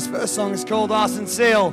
This first song is called Arson Seal.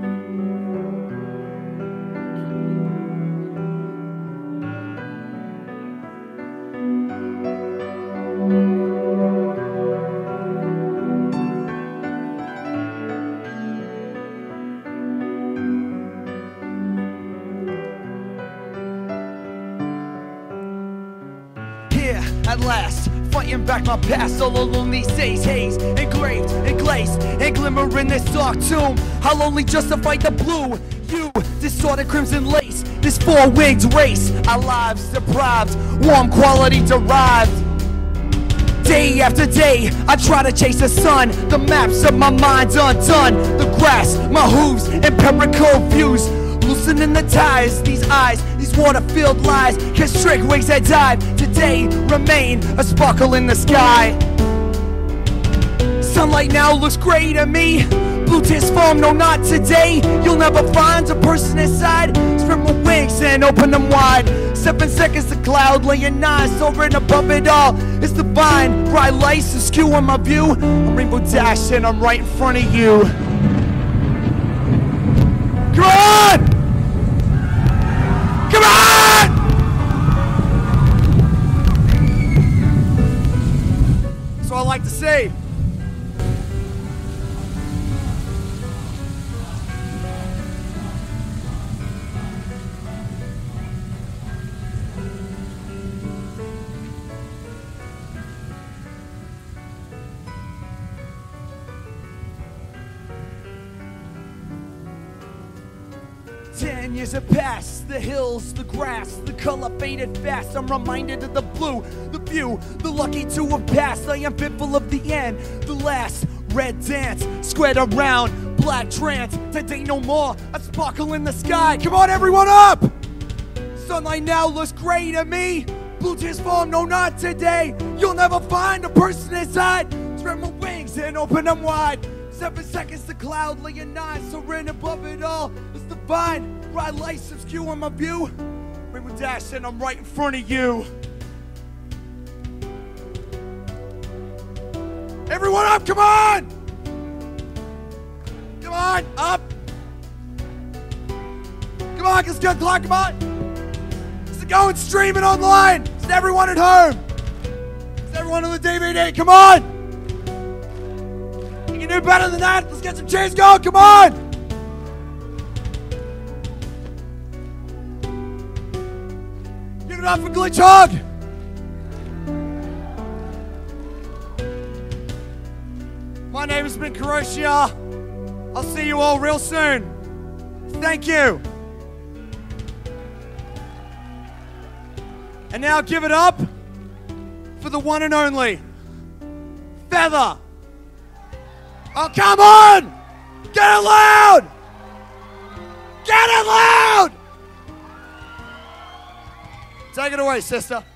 Here, at last, fighting back my past, all alone these days, haze, engraved, and glazed, and glimmer in this dark tomb. I'll only justify the blue, you, distorted crimson lace, this four-winged race, our lives deprived, warm quality derived. Day after day, I try to chase the sun, the maps of my mind's undone, the grass, my hooves, empirical views, loosening the ties, these eyes, these water-filled lies, constrict wings that dive, today remain a sparkle in the sky. Sunlight now looks gray to me, blue tears form, no not today, you'll never find a person inside, spread my wings and open them wide, 7 seconds the cloud laying nice, soaring above it all, it's divine, bright lights obscuring my view, I'm Rainbow Dash and I'm right in front of you. Come on! Come on! That's what I like to say. Ten years have passed, the hills, the grass, the color faded fast. I'm reminded of the blue, the view, the lucky to have passed. I am fearful of the end, the last red dance, squared around, black trance. Today no more, a sparkle in the sky. Come on, everyone up! Sunlight now looks gray to me. Blue tears form, no not today. You'll never find a person inside. Spread my wings and open them wide. 7 seconds, the cloud laying nine, soaring above it all. It's divine, bright lights obscuring my view. Rainbow Dash and I'm right in front of you. Everyone up, come on! Come on, up! Come on, let's go, clock, come on! It's going streaming online! It's everyone at home! It's everyone on the DVD, come on! You can do better than that. Let's get some cheers going. Come on. Give it up for Glitch Hog. My name has been Kuroshia. I'll see you all real soon. Thank you. And now give it up for the one and only Feather. Oh, come on! Get it loud! Get it loud! Take it away, sister.